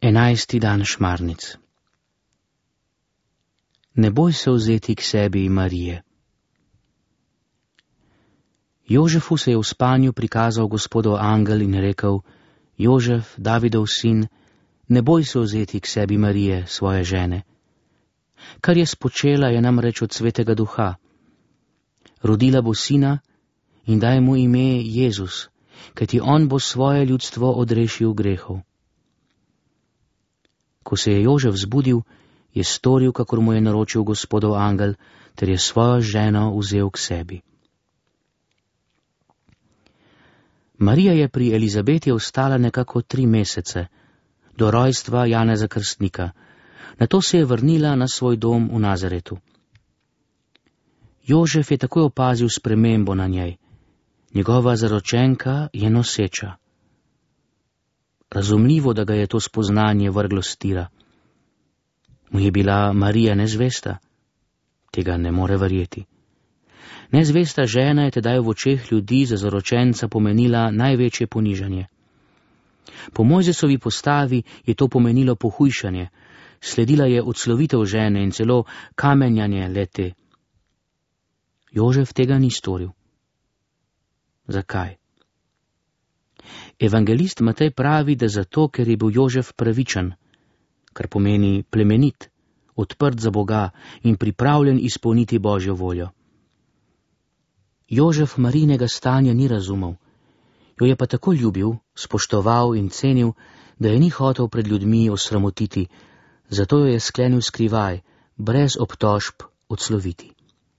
11. dan šmarnic. Ne boj se vzeti k sebi Marije. Jožefu se je v spanju prikazal Gospodov angel in rekel: Jožef, Davidov sin, ne boj se vzeti k sebi Marije, svoje žene. Kar je spočela, je namreč od Svetega Duha. Rodila bo sina in daj mu ime Jezus, kajti on bo svoje ljudstvo odrešil grehov. Ko se je Jožef zbudil, je storil, kakor mu je naročil Gospodov angel, ter je svojo ženo vzel k sebi. Marija je pri Elizabeti ostala nekako 3 mesece, do rojstva Janeza Krstnika. Nato se je vrnila na svoj dom v Nazaretu. Jožef je takoj opazil spremembo na njej. Njegova zaročenka je noseča. Razumljivo, da ga je to spoznanje vrglo s tira. Mu je bila Marija nezvesta? Tega ne more verjeti. Nezvesta žena je tedaj v očeh ljudi za zaročenca pomenila največje ponižanje. Po Mojzesovi postavi je to pomenilo pohujšanje, sledila je odslovitev žene in celo kamenjanje le-te. Jožef tega ni storil. Zakaj? Evangelist Matej pravi, da zato, ker je bil Jožef pravičen, kar pomeni plemenit, odprt za Boga in pripravljen izpolniti Božjo voljo. Jožef Marijinega stanja ni razumel, jo je pa tako ljubil, spoštoval in cenil, da je ni hotel pred ljudmi osramotiti, zato jo je sklenil skrivaj, brez obtožb odsloviti.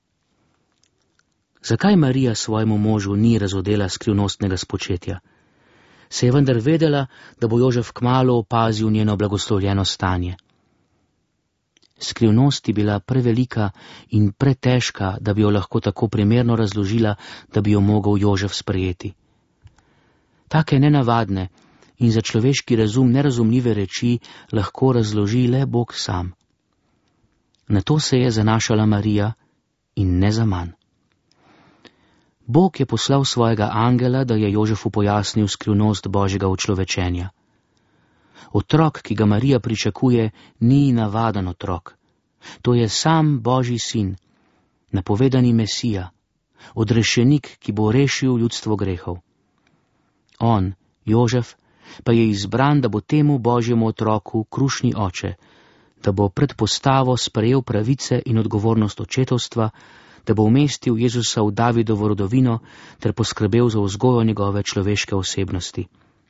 Zakaj Marija svojemu možu ni razodela skrivnostnega spočetja? Se je vendar vedela, da bo Jožef kmalu opazil njeno blagoslovljeno stanje. Skrivnost je bila prevelika in pretežka, da bi jo lahko tako primerno razložila, da bi jo mogel Jožef sprejeti. Take nenavadne in za človeški razum nerazumljive reči lahko razloži le Bog sam. Na to se je zanašala Marija in ne za manj. Bog je poslal svojega angela, da je Jožefu pojasnil skrivnost Božjega učlovečenja. Otrok, ki ga Marija pričakuje, ni navaden otrok. To je sam Božji sin, napovedani Mesija, odrešenik, ki bo rešil ljudstvo grehov. On, Jožef, pa je izbran, da bo temu Božjemu otroku krušni oče, da bo pred postavo sprejel pravice in odgovornost očetovstva, da bo umestil Jezusa v Davidovo rodovino ter poskrbel za vzgojo njegove človeške osebnosti.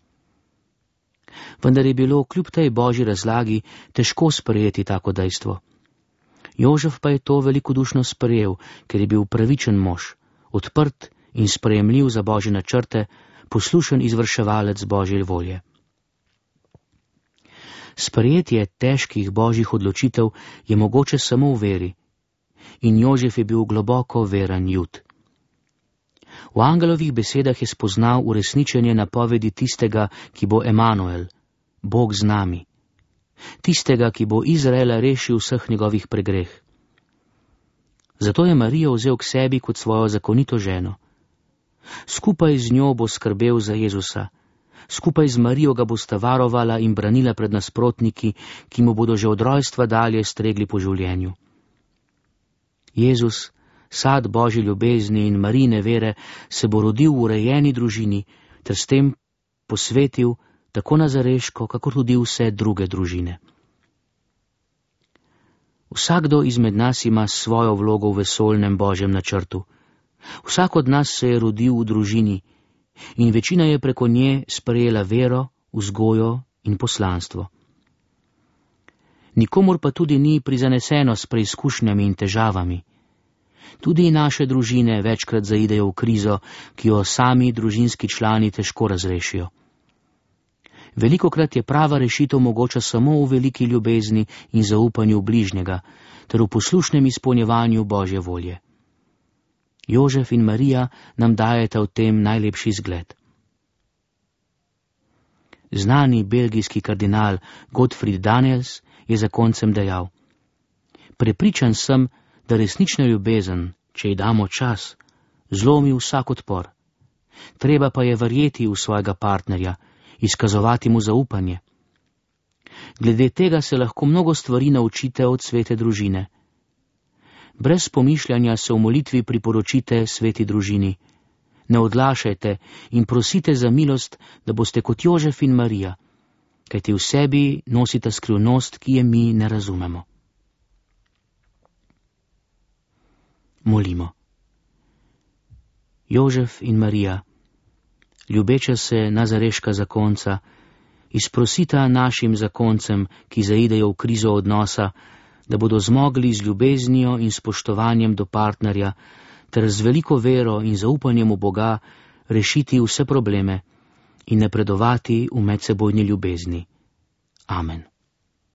Vendar je bilo kljub tej Božji razlagi težko sprejeti tako dejstvo. Jožef pa je to velikodušno sprejel, ker je bil pravičen mož, odprt in sprejemljiv za Božje načrte, poslušen izvrševalec Božje volje. Sprejetje težkih Božjih odločitev je mogoče samo v veri, in Jožef je bil globoko veren Jud. V angelovih besedah je spoznal uresničenje napovedi tistega, ki bo Emanuel, Bog z nami, tistega, ki bo Izraela rešil vseh njegovih pregreh. Zato je Marijo vzel k sebi kot svojo zakonito ženo. Skupaj z njo bo skrbel za Jezusa, skupaj z Marijo ga bosta varovala in branila pred nasprotniki, ki mu bodo že od rojstva dalje stregli po življenju. Jezus, sad Božje ljubezni in Marijine vere, se bo rodil v urejeni družini ter s tem posvetil tako Nazareško, kakor tudi vse druge družine. Vsakdo izmed nas ima svojo vlogo v vesoljnem Božjem načrtu. Vsak od nas se je rodil v družini in večina je preko nje sprejela vero, vzgojo in poslanstvo. Nikomur pa tudi ni prizaneseno s preizkušnjami in težavami. Tudi naše družine večkrat zaidejo v krizo, ki jo sami družinski člani težko razrešijo. Velikokrat je prava rešitev mogoča samo v veliki ljubezni in zaupanju bližnjega, ter v poslušnem izpolnjevanju Božje volje. Jožef in Marija nam dajeta v tem najlepši zgled. Znani belgijski kardinal Godfried Daniels je za koncem dejal: Prepričan sem, da resnična ljubezen, če ji damo čas, zlomi vsak odpor. Treba pa je verjeti v svojega partnerja, izkazovati mu zaupanje. Glede tega se lahko mnogo stvari naučite od svete družine. Brez pomišljanja se v molitvi priporočite sveti družini. Ne odlašajte in prosite za milost, da boste kot Jožef in Marija, kajti v sebi nosite skrivnost, ki je mi ne razumemo. Molimo. Jožef in Marija, ljubeča se nazareška zakonca, izprosita našim zakoncem, ki zaidejo v krizo odnosa, da bodo zmogli z ljubeznijo in spoštovanjem do partnerja, ter z veliko vero in zaupanjem v Boga rešiti vse probleme in napredovati v medsebojni ljubezni. Amen.